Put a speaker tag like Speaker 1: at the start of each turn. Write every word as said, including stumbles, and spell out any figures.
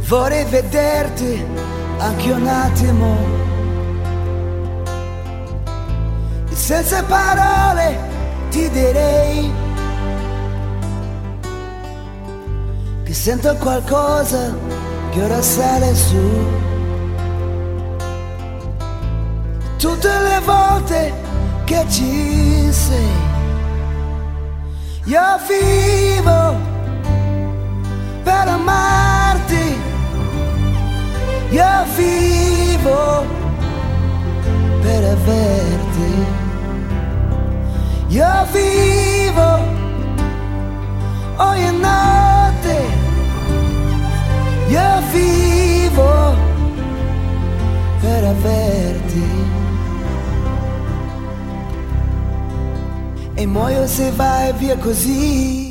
Speaker 1: Vorrei vederti anche un attimo, e senza parole ti direi che sento qualcosa che ora sale su. Tutte le volte che ci sei, io vivo per amarti, io vivo per averti, io vivo ogni notte, io vivo per averti. E muoio se vai via così.